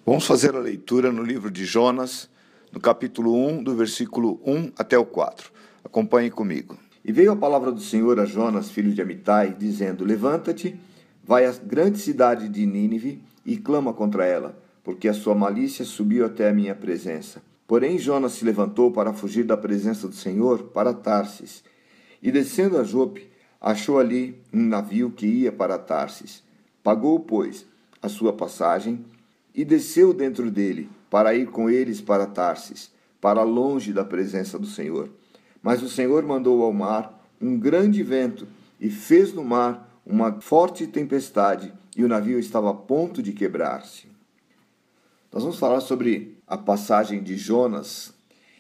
Vamos fazer a leitura no livro de Jonas, no capítulo 1, do versículo 1 até o 4. Acompanhe comigo. E veio a palavra do Senhor a Jonas, filho de Amitai, dizendo: Levanta-te, vai à grande cidade de Nínive e clama contra ela, porque a sua malícia subiu até a minha presença. Porém Jonas se levantou para fugir da presença do Senhor para Tarsis. E descendo a Jope, achou ali um navio que ia para Tarsis. Pagou, pois, a sua passagem e desceu dentro dele, para ir com eles para Tarsis, para longe da presença do Senhor. Mas o Senhor mandou ao mar um grande vento, e fez no mar uma forte tempestade, e o navio estava a ponto de quebrar-se. Nós vamos falar sobre a passagem de Jonas.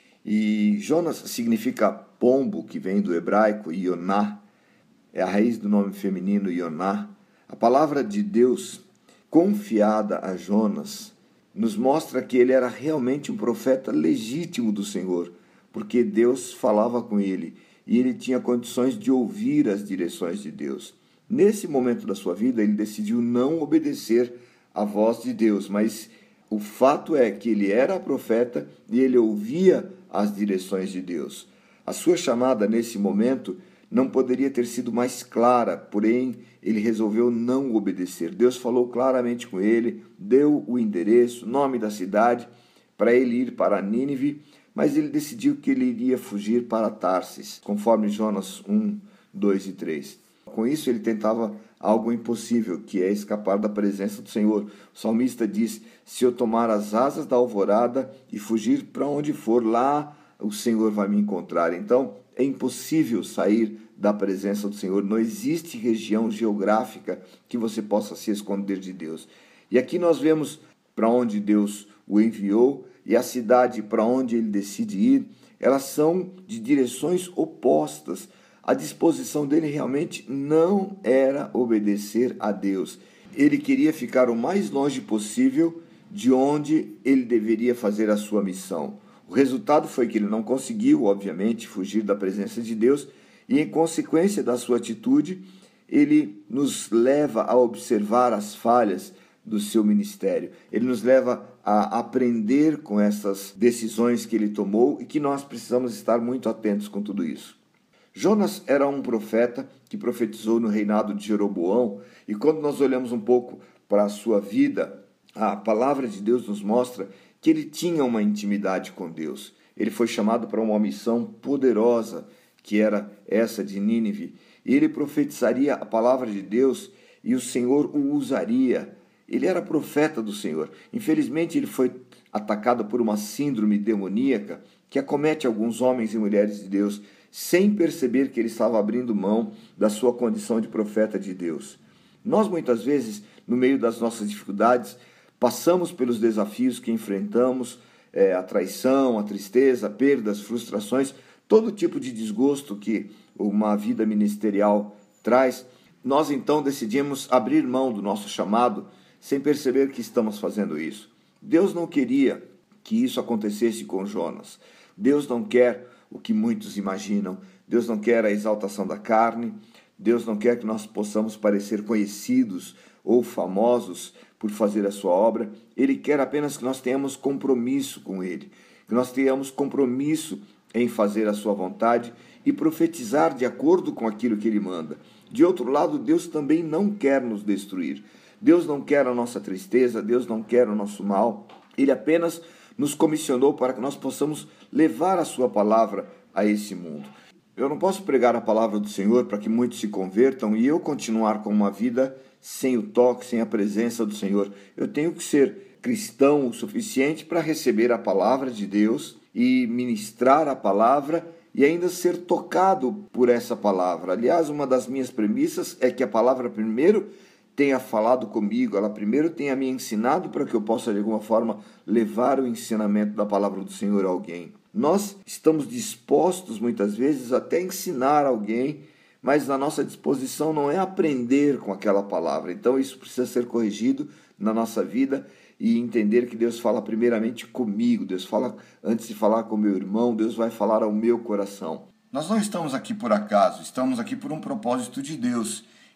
E Jonas significa pombo, que vem do hebraico, Ioná, é a raiz do nome feminino Ioná. A palavra de Deus confiada a Jonas nos mostra que ele era realmente um profeta legítimo do Senhor, porque Deus falava com ele e ele tinha condições de ouvir as direções de Deus. Nesse momento da sua vida, ele decidiu não obedecer à voz de Deus, mas o fato é que ele era profeta e ele ouvia as direções de Deus. A sua chamada nesse momento não poderia ter sido mais clara, porém ele resolveu não obedecer. Deus falou claramente com ele, deu o endereço, nome da cidade, para ele ir para Nínive, mas ele decidiu que ele iria fugir para Tarsis, conforme Jonas 1, 2 e 3. Com isso ele tentava algo impossível, que é escapar da presença do Senhor. O salmista diz: se eu tomar as asas da alvorada e fugir para onde for, lá o Senhor vai me encontrar. Então é impossível sair da presença do Senhor. Não existe região geográfica que você possa se esconder de Deus. E aqui nós vemos para onde Deus o enviou e a cidade para onde ele decide ir. Elas são de direções opostas. A disposição dele realmente não era obedecer a Deus. Ele queria ficar o mais longe possível de onde ele deveria fazer a sua missão. O resultado foi que ele não conseguiu, obviamente, fugir da presença de Deus e, em consequência da sua atitude, ele nos leva a observar as falhas do seu ministério. Ele nos leva a aprender com essas decisões que ele tomou e que nós precisamos estar muito atentos com tudo isso. Jonas era um profeta que profetizou no reinado de Jeroboão, e quando nós olhamos um pouco para a sua vida, a palavra de Deus nos mostra que ele tinha uma intimidade com Deus. Ele foi chamado para uma missão poderosa, que era essa de Nínive, e ele profetizaria a palavra de Deus e o Senhor o usaria. Ele era profeta do Senhor. Infelizmente, ele foi atacado por uma síndrome demoníaca que acomete alguns homens e mulheres de Deus, sem perceber que ele estava abrindo mão da sua condição de profeta de Deus. Nós, muitas vezes, no meio das nossas dificuldades, passamos pelos desafios que enfrentamos, a traição, a tristeza, perdas, frustrações, todo tipo de desgosto que uma vida ministerial traz. Nós, então, decidimos abrir mão do nosso chamado sem perceber que estamos fazendo isso. Deus não queria que isso acontecesse com Jonas. Deus não quer o que muitos imaginam. Deus não quer a exaltação da carne. Deus não quer que nós possamos parecer conhecidos ou famosos por fazer a sua obra. Ele quer apenas que nós tenhamos compromisso com Ele, que nós tenhamos compromisso em fazer a sua vontade e profetizar de acordo com aquilo que Ele manda. De outro lado, Deus também não quer nos destruir. Deus não quer a nossa tristeza, Deus não quer o nosso mal. Ele apenas nos comissionou para que nós possamos levar a sua palavra a esse mundo. Eu não posso pregar a palavra do Senhor para que muitos se convertam e eu continuar com uma vida sem o toque, sem a presença do Senhor. Eu tenho que ser cristão o suficiente para receber a palavra de Deus e ministrar a palavra e ainda ser tocado por essa palavra. Aliás, uma das minhas premissas é que a palavra primeiro tenha falado comigo, ela primeiro tenha me ensinado para que eu possa de alguma forma levar o ensinamento da palavra do Senhor a alguém. Nós estamos dispostos muitas vezes até ensinar alguém, mas a nossa disposição não é aprender com aquela palavra. Então isso precisa ser corrigido na nossa vida e entender que Deus fala primeiramente comigo. Deus fala, antes de falar com meu irmão, Deus vai falar ao meu coração. Nós não estamos aqui por acaso, estamos aqui por um propósito de Deus.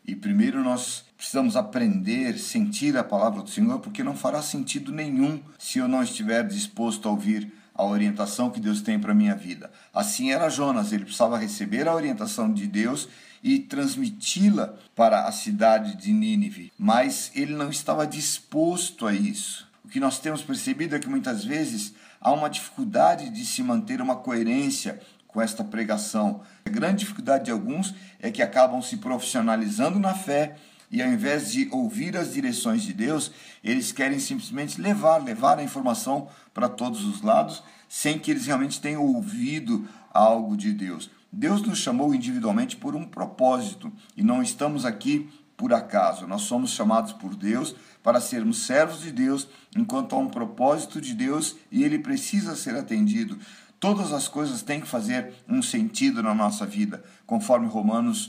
E primeiro nós precisamos aprender, sentir a palavra do Senhor, porque não fará sentido nenhum se eu não estiver disposto a ouvir a orientação que Deus tem para a minha vida. Assim era Jonas, ele precisava receber a orientação de Deus e transmiti-la para a cidade de Nínive, mas ele não estava disposto a isso. O que nós temos percebido é que muitas vezes há uma dificuldade de se manter uma coerência com esta pregação. A grande dificuldade de alguns é que acabam se profissionalizando na fé e ao invés de ouvir as direções de Deus, eles querem simplesmente levar a informação para todos os lados, sem que eles realmente tenham ouvido algo de Deus. Deus nos chamou individualmente por um propósito e não estamos aqui por acaso. Nós somos chamados por Deus para sermos servos de Deus, enquanto há um propósito de Deus e ele precisa ser atendido. Todas as coisas têm que fazer um sentido na nossa vida, conforme Romanos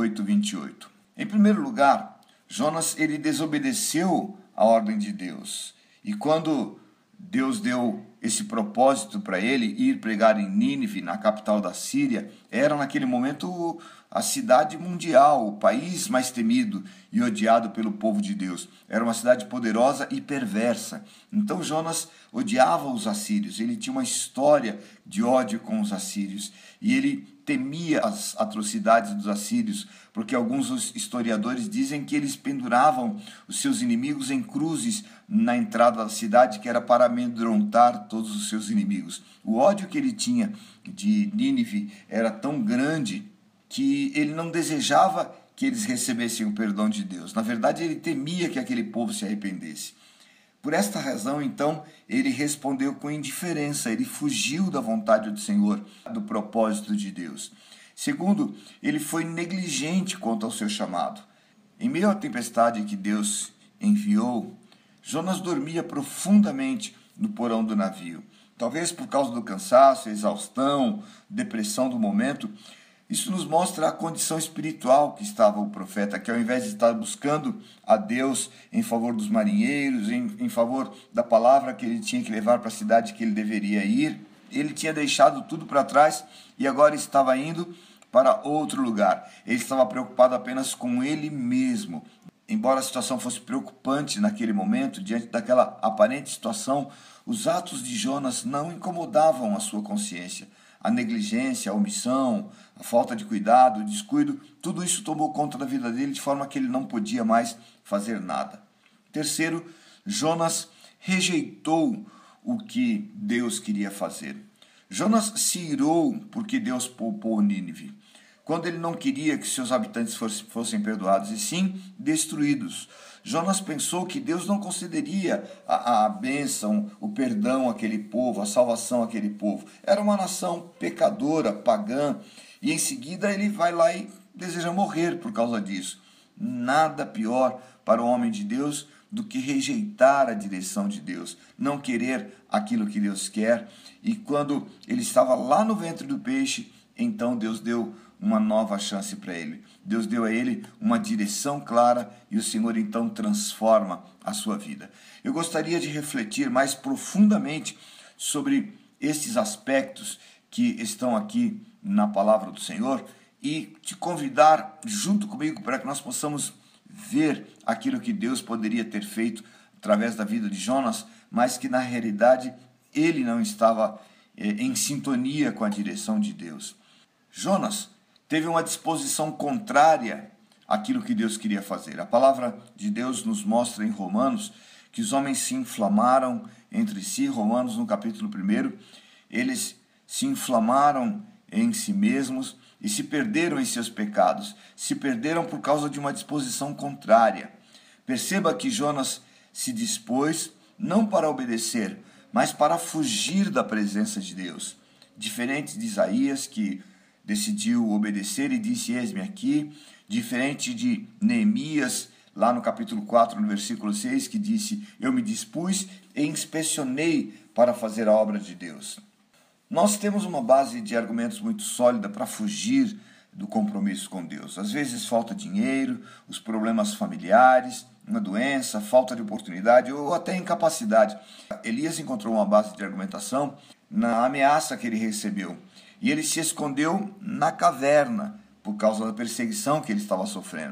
8:28. Em primeiro lugar, Jonas ele desobedeceu a ordem de Deus. E quando Deus deu esse propósito para ele ir pregar em Nínive, na capital da Síria, era naquele momento a cidade mundial, o país mais temido e odiado pelo povo de Deus. Era uma cidade poderosa e perversa. Então Jonas odiava os assírios, ele tinha uma história de ódio com os assírios e ele temia as atrocidades dos assírios, porque alguns historiadores dizem que eles penduravam os seus inimigos em cruzes na entrada da cidade, que era para amedrontar todos os seus inimigos. O ódio que ele tinha de Nínive era tão grande que ele não desejava que eles recebessem o perdão de Deus. Na verdade, ele temia que aquele povo se arrependesse. Por esta razão, então, ele respondeu com indiferença, ele fugiu da vontade do Senhor, do propósito de Deus. Segundo, ele foi negligente quanto ao seu chamado. Em meio à tempestade que Deus enviou, Jonas dormia profundamente no porão do navio. Talvez por causa do cansaço, exaustão, depressão do momento. Isso nos mostra a condição espiritual que estava o profeta, que ao invés de estar buscando a Deus em favor dos marinheiros, em favor da palavra que ele tinha que levar para a cidade que ele deveria ir, ele tinha deixado tudo para trás e agora estava indo para outro lugar. Ele estava preocupado apenas com ele mesmo. Embora a situação fosse preocupante naquele momento, diante daquela aparente situação, os atos de Jonas não incomodavam a sua consciência. A negligência, a omissão, a falta de cuidado, o descuido, tudo isso tomou conta da vida dele de forma que ele não podia mais fazer nada. Terceiro, Jonas rejeitou o que Deus queria fazer. Jonas se irou porque Deus poupou Nínive, quando ele não queria que seus habitantes fossem perdoados, e sim destruídos. Jonas pensou que Deus não concederia a bênção, o perdão àquele povo, a salvação àquele povo. Era uma nação pecadora, pagã, e em seguida ele vai lá e deseja morrer por causa disso. Nada pior para o homem de Deus do que rejeitar a direção de Deus, não querer aquilo que Deus quer. E quando ele estava lá no ventre do peixe, então Deus deu uma nova chance para ele. Deus deu a ele uma direção clara e o Senhor então transforma a sua vida. Eu gostaria de refletir mais profundamente sobre esses aspectos que estão aqui na palavra do Senhor e te convidar junto comigo para que nós possamos ver aquilo que Deus poderia ter feito através da vida de Jonas, mas que na realidade ele não estava em sintonia com a direção de Deus. Jonas teve uma disposição contrária àquilo que Deus queria fazer. A palavra de Deus nos mostra em Romanos que os homens se inflamaram entre si. Romanos, no capítulo 1, eles se inflamaram em si mesmos e se perderam em seus pecados. Se perderam por causa de uma disposição contrária. Perceba que Jonas se dispôs não para obedecer, mas para fugir da presença de Deus. Diferente de Isaías, que decidiu obedecer e disse: eis-me aqui, diferente de Neemias, lá no capítulo 4, no versículo 6, que disse: eu me dispus e inspecionei para fazer a obra de Deus. Nós temos uma base de argumentos muito sólida para fugir do compromisso com Deus. Às vezes falta dinheiro, os problemas familiares, uma doença, falta de oportunidade ou até incapacidade. Elias encontrou uma base de argumentação na ameaça que ele recebeu. E ele se escondeu na caverna por causa da perseguição que ele estava sofrendo.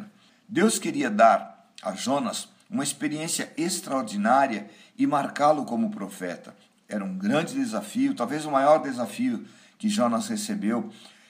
Deus queria dar a Jonas uma experiência extraordinária e marcá-lo como profeta. Era um grande desafio, talvez o maior desafio que Jonas recebeu.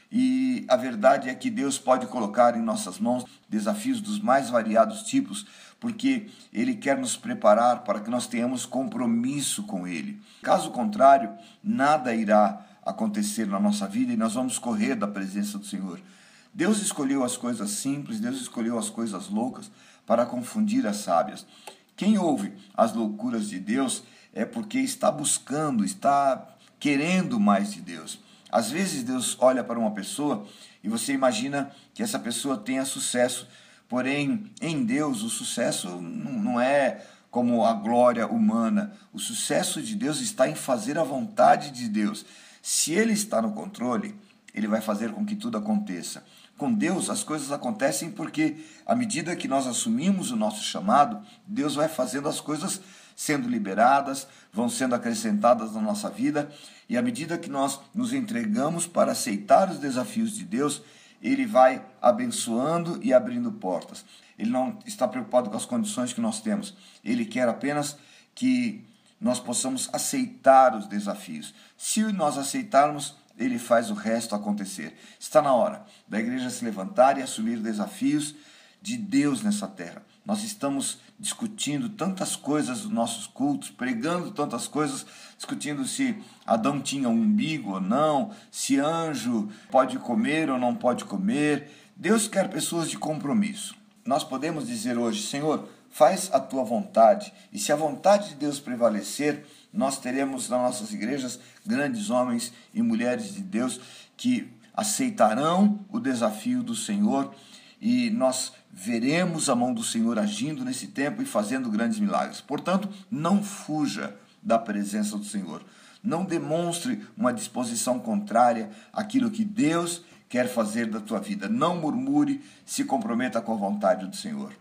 E a verdade é que Deus pode colocar em nossas mãos desafios dos mais variados tipos, porque Ele quer nos preparar para que nós tenhamos compromisso com Ele. Caso contrário, nada irá acontecer na nossa vida e nós vamos correr da presença do Senhor. Deus escolheu as coisas simples, Deus escolheu as coisas loucas para confundir as sábias. Quem ouve as loucuras de Deus é porque está buscando, está querendo mais de Deus. Às vezes Deus olha para uma pessoa e você imagina que essa pessoa tenha sucesso, porém em Deus o sucesso não é como a glória humana. O sucesso de Deus está em fazer a vontade de Deus. Se Ele está no controle, Ele vai fazer com que tudo aconteça. Com Deus as coisas acontecem porque à medida que nós assumimos o nosso chamado, Deus vai fazendo as coisas sendo liberadas, vão sendo acrescentadas na nossa vida, e à medida que nós nos entregamos para aceitar os desafios de Deus, Ele vai abençoando e abrindo portas. Ele não está preocupado com as condições que nós temos, Ele quer apenas que nós possamos aceitar os desafios. Se nós aceitarmos, Ele faz o resto acontecer. Está na hora da igreja se levantar e assumir desafios de Deus nessa terra. Nós estamos discutindo tantas coisas nos nossos cultos, pregando tantas coisas, discutindo se Adão tinha um umbigo ou não, se anjo pode comer ou não pode comer. Deus quer pessoas de compromisso. Nós podemos dizer hoje, Senhor, faz a tua vontade, e se a vontade de Deus prevalecer, nós teremos nas nossas igrejas grandes homens e mulheres de Deus que aceitarão o desafio do Senhor, e nós veremos a mão do Senhor agindo nesse tempo e fazendo grandes milagres. Portanto, não fuja da presença do Senhor. Não demonstre uma disposição contrária àquilo que Deus quer fazer da tua vida. Não murmure, se comprometa com a vontade do Senhor.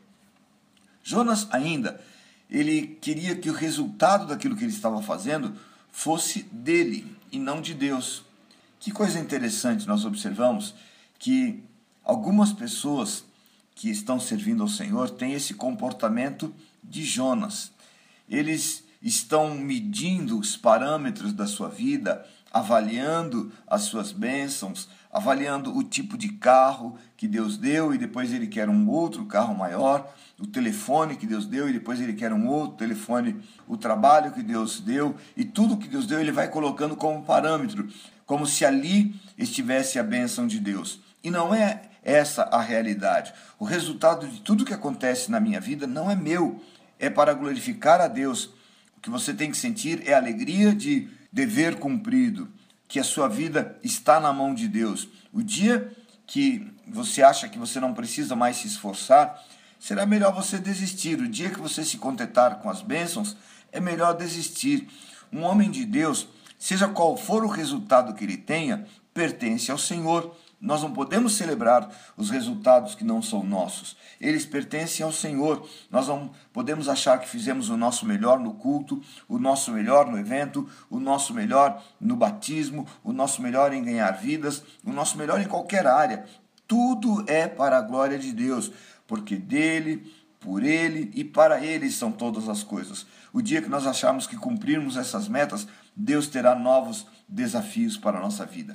Jonas ainda, ele queria que o resultado daquilo que ele estava fazendo fosse dele e não de Deus. Que coisa interessante, nós observamos que algumas pessoas que estão servindo ao Senhor têm esse comportamento de Jonas. Eles estão medindo os parâmetros da sua vida, avaliando as suas bênçãos, avaliando o tipo de carro que Deus deu e depois ele quer um outro carro maior, o telefone que Deus deu e depois ele quer um outro telefone, o trabalho que Deus deu, e tudo que Deus deu ele vai colocando como parâmetro, como se ali estivesse a bênção de Deus. E não é essa a realidade. O resultado de tudo que acontece na minha vida não é meu, é para glorificar a Deus. O que você tem que sentir é a alegria de dever cumprido, que a sua vida está na mão de Deus. O dia que você acha que você não precisa mais se esforçar, será melhor você desistir. O dia que você se contentar com as bênçãos, é melhor desistir. Um homem de Deus, seja qual for o resultado que ele tenha, pertence ao Senhor. Nós não podemos celebrar os resultados que não são nossos. Eles pertencem ao Senhor. Nós não podemos achar que fizemos o nosso melhor no culto, o nosso melhor no evento, o nosso melhor no batismo, o nosso melhor em ganhar vidas, o nosso melhor em qualquer área. Tudo é para a glória de Deus, porque dele, por ele e para ele são todas as coisas. O dia que nós acharmos que cumprirmos essas metas, Deus terá novos desafios para a nossa vida.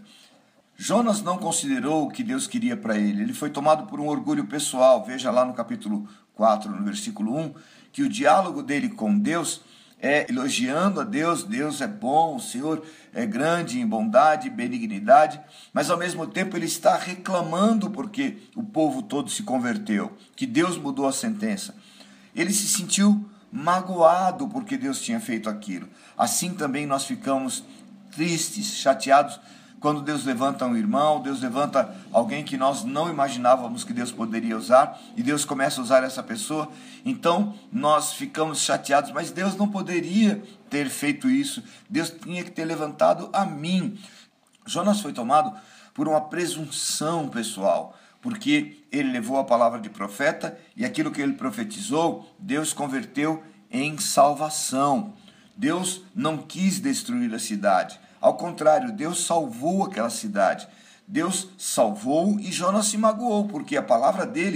Jonas não considerou o que Deus queria para ele. Ele foi tomado por um orgulho pessoal. Veja lá no capítulo 4, no versículo 1, que o diálogo dele com Deus é elogiando a Deus. Deus é bom, o Senhor é grande em bondade e benignidade, mas ao mesmo tempo ele está reclamando porque o povo todo se converteu, que Deus mudou a sentença. Ele se sentiu magoado porque Deus tinha feito aquilo. Assim também nós ficamos tristes, chateados, quando Deus levanta um irmão, Deus levanta alguém que nós não imaginávamos que Deus poderia usar, e Deus começa a usar essa pessoa, então nós ficamos chateados, mas Deus não poderia ter feito isso, Deus tinha que ter levantado a mim. Jonas foi tomado por uma presunção pessoal, porque ele levou a palavra de profeta, e aquilo que ele profetizou, Deus converteu em salvação. Deus não quis destruir a cidade. Ao contrário, Deus salvou aquela cidade. Deus salvou e Jonas se magoou, porque a palavra dele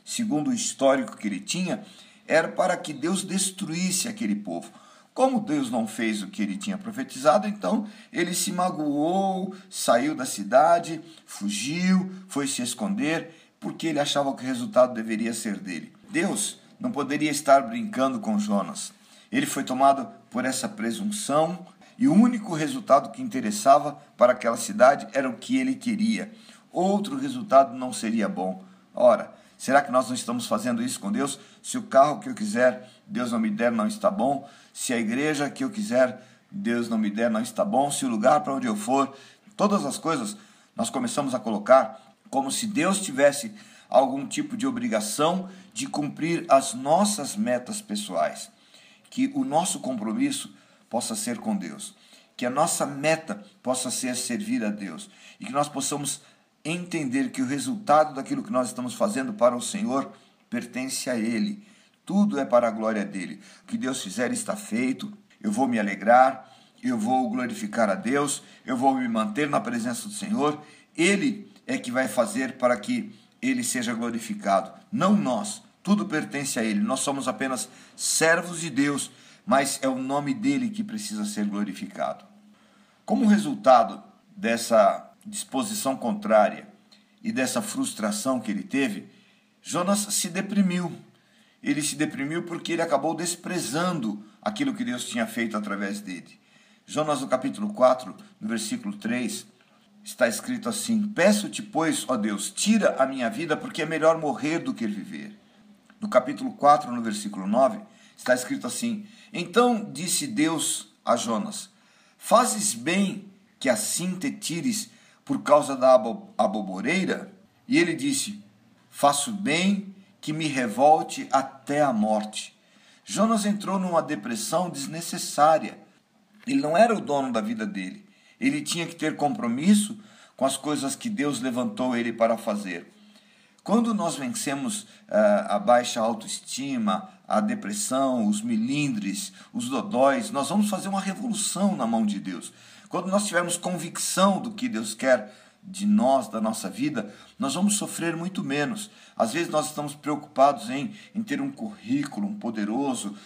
segundo o histórico que ele tinha, era para que Deus destruísse aquele povo. Como Deus não fez o que ele tinha profetizado, então ele se magoou, saiu da cidade, fugiu, foi se esconder, porque ele achava que o resultado deveria ser dele. Deus não poderia estar brincando com Jonas. Ele foi tomado por essa presunção e o único resultado que interessava para aquela cidade era o que ele queria. Outro resultado não seria bom. Ora, será que nós não estamos fazendo isso com Deus? Se o carro que eu quiser, Deus não me der, não está bom. Se a igreja que eu quiser, Deus não me der, não está bom. Se o lugar para onde eu for, todas as coisas nós começamos a colocar como se Deus tivesse algum tipo de obrigação de cumprir as nossas metas pessoais. Que o nosso compromisso possa ser com Deus. Que a nossa meta possa ser servir a Deus. E que nós possamos entender que o resultado daquilo que nós estamos fazendo para o Senhor pertence a Ele. Tudo é para a glória dEle. O que Deus fizer está feito. Eu vou me alegrar, eu vou glorificar a Deus, eu vou me manter na presença do Senhor. Ele é que vai fazer para que Ele seja glorificado. Não nós. Tudo pertence a Ele. Nós somos apenas servos de Deus, mas é o nome dEle que precisa ser glorificado. Como resultado dessa disposição contrária e dessa frustração que ele teve, Jonas se deprimiu. Ele se deprimiu porque ele acabou desprezando aquilo que Deus tinha feito através dele. Jonas, no capítulo 4, no versículo 3, está escrito assim: peço-te, pois, ó Deus, tira a minha vida, porque é melhor morrer do que viver. No capítulo 4, no versículo 9, está escrito assim: então disse Deus a Jonas: fazes bem que assim te tires por causa da aboboreira? E ele disse: faço bem que me revolte até a morte. Jonas entrou numa depressão desnecessária. Ele não era o dono da vida dele. Ele tinha que ter compromisso com as coisas que Deus levantou ele para fazer. Quando nós vencemos a baixa autoestima, a depressão, os melindres, os dodóis, nós vamos fazer uma revolução na mão de Deus. Quando nós tivermos convicção do que Deus quer de nós, da nossa vida, nós vamos sofrer muito menos. Às vezes nós estamos preocupados em ter um currículo poderoso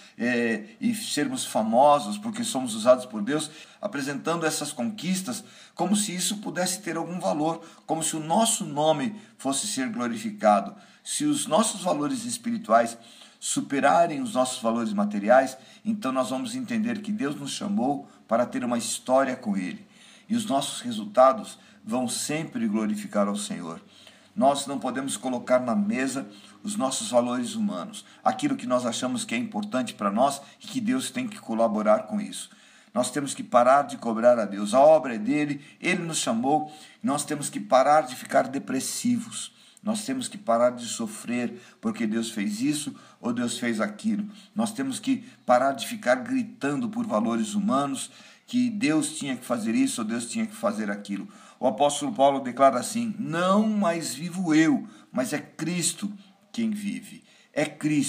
e sermos famosos porque somos usados por Deus, apresentando essas conquistas como se isso pudesse ter algum valor, como se o nosso nome fosse ser glorificado. Se os nossos valores espirituais superarem os nossos valores materiais, então nós vamos entender que Deus nos chamou para ter uma história com Ele. E os nossos resultados vão sempre glorificar ao Senhor. Nós não podemos colocar na mesa os nossos valores humanos, aquilo que nós achamos que é importante para nós e que Deus tem que colaborar com isso. Nós temos que parar de cobrar a Deus. A obra é dele, ele nos chamou. Nós temos que parar de ficar depressivos. Nós temos que parar de sofrer porque Deus fez isso ou Deus fez aquilo. Nós temos que parar de ficar gritando por valores humanos que Deus tinha que fazer isso ou Deus tinha que fazer aquilo. O apóstolo Paulo declara assim: não mais vivo eu, mas é Cristo quem vive. É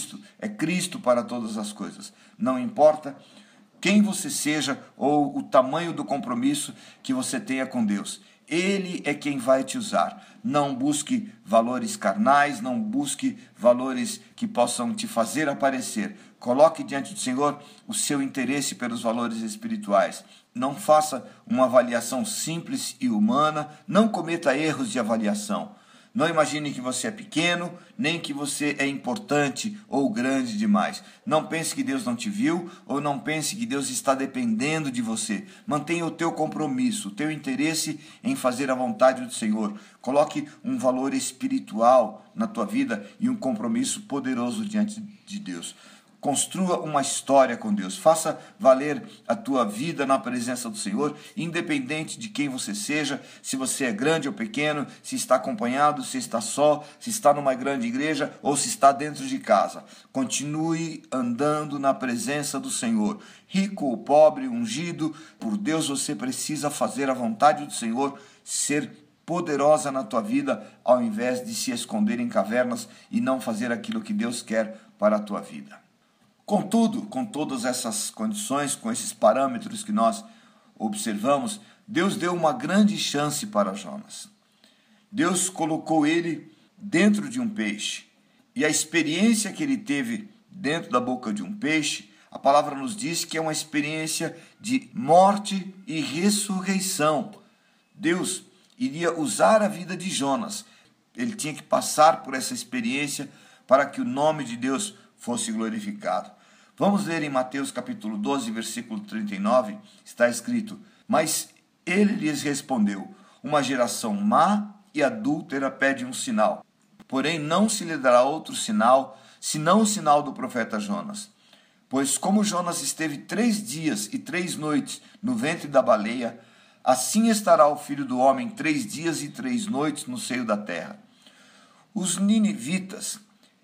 Cristo para todas as coisas. Não importa quem você seja ou o tamanho do compromisso que você tenha com Deus. Ele é quem vai te usar. Não busque valores carnais, não busque valores que possam te fazer aparecer. Coloque diante do Senhor o seu interesse pelos valores espirituais. Não faça uma avaliação simples e humana, não cometa erros de avaliação. Não imagine que você é pequeno, nem que você é importante ou grande demais. Não pense que Deus não te viu, ou não pense que Deus está dependendo de você. Mantenha o teu compromisso, o teu interesse em fazer a vontade do Senhor. Coloque um valor espiritual na tua vida e um compromisso poderoso diante de Deus. Construa uma história com Deus. Faça valer a tua vida na presença do Senhor, independente de quem você seja, se você é grande ou pequeno, se está acompanhado, se está só, se está numa grande igreja ou se está dentro de casa. Continue andando na presença do Senhor. Rico ou pobre, ungido por Deus, você precisa fazer a vontade do Senhor ser poderosa na tua vida, ao invés de se esconder em cavernas e não fazer aquilo que Deus quer para a tua vida. Contudo, com todas essas condições, com esses parâmetros que nós observamos, Deus deu uma grande chance para Jonas. Deus colocou ele dentro de um peixe e a experiência que ele teve dentro da boca de um peixe, a palavra nos diz que é uma experiência de morte e ressurreição. Deus iria usar a vida de Jonas. Ele tinha que passar por essa experiência para que o nome de Deus fosse glorificado. Vamos ler em Mateus capítulo 12, versículo 39, está escrito: mas ele lhes respondeu: uma geração má e adúltera pede um sinal, porém não se lhe dará outro sinal, senão o sinal do profeta Jonas. Pois como Jonas esteve 3 dias e 3 noites no ventre da baleia, assim estará o Filho do Homem 3 dias e 3 noites no seio da terra. Os ninivitas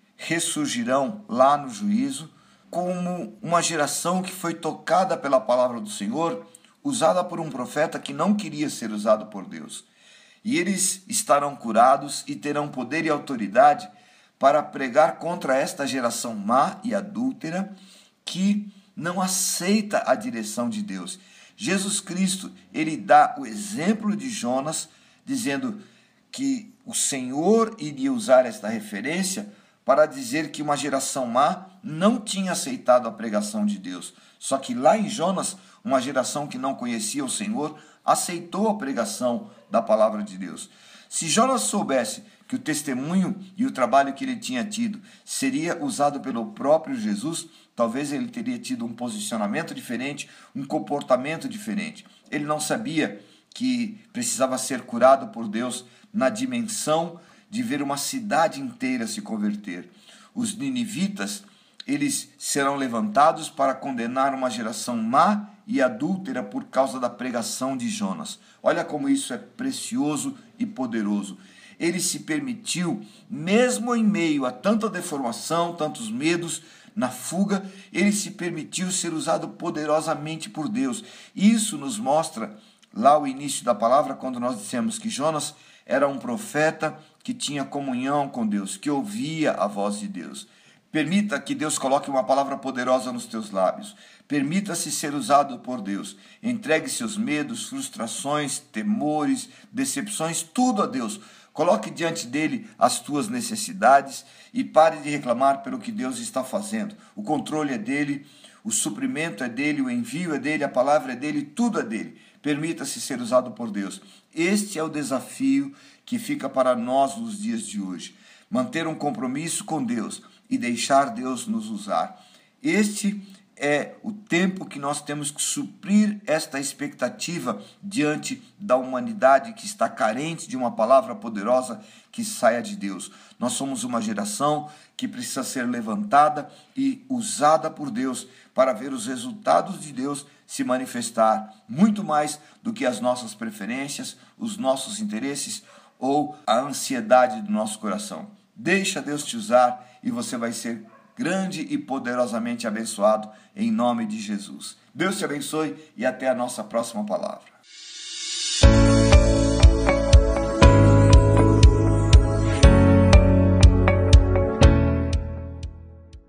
ressurgirão lá no juízo como uma geração que foi tocada pela palavra do Senhor, usada por um profeta que não queria ser usado por Deus. E eles estarão curados e terão poder e autoridade para pregar contra esta geração má e adúltera que não aceita a direção de Deus. Jesus Cristo, ele dá o exemplo de Jonas, dizendo que o Senhor iria usar esta referência para dizer que uma geração má não tinha aceitado a pregação de Deus. Só que lá em Jonas, uma geração que não conhecia o Senhor, aceitou a pregação da palavra de Deus. Se Jonas soubesse que o testemunho e o trabalho que ele tinha tido seria usado pelo próprio Jesus, talvez ele teria tido um posicionamento diferente, um comportamento diferente. Ele não sabia que precisava ser curado por Deus na dimensão de ver uma cidade inteira se converter. Os ninivitas, eles serão levantados para condenar uma geração má e adúltera por causa da pregação de Jonas. Olha como isso é precioso e poderoso. Ele se permitiu, mesmo em meio a tanta deformação, tantos medos, na fuga, ele se permitiu ser usado poderosamente por Deus. Isso nos mostra lá o início da palavra, quando nós dissemos que Jonas era um profeta que tinha comunhão com Deus, que ouvia a voz de Deus. Permita que Deus coloque uma palavra poderosa nos teus lábios. Permita-se ser usado por Deus. Entregue seus medos, frustrações, temores, decepções, tudo a Deus. Coloque diante dele as tuas necessidades e pare de reclamar pelo que Deus está fazendo. O controle é dele, o suprimento é dele, o envio é dele, a palavra é dele, tudo é dele. Permita-se ser usado por Deus. Este é o desafio que fica para nós nos dias de hoje. Manter um compromisso com Deus e deixar Deus nos usar. Este é o tempo que nós temos que suprir esta expectativa diante da humanidade que está carente de uma palavra poderosa que saia de Deus. Nós somos uma geração que precisa ser levantada e usada por Deus para ver os resultados de Deus se manifestar, muito mais do que as nossas preferências, os nossos interesses ou a ansiedade do nosso coração. Deixa Deus te usar e você vai ser grande e poderosamente abençoado em nome de Jesus. Deus te abençoe e até a nossa próxima palavra.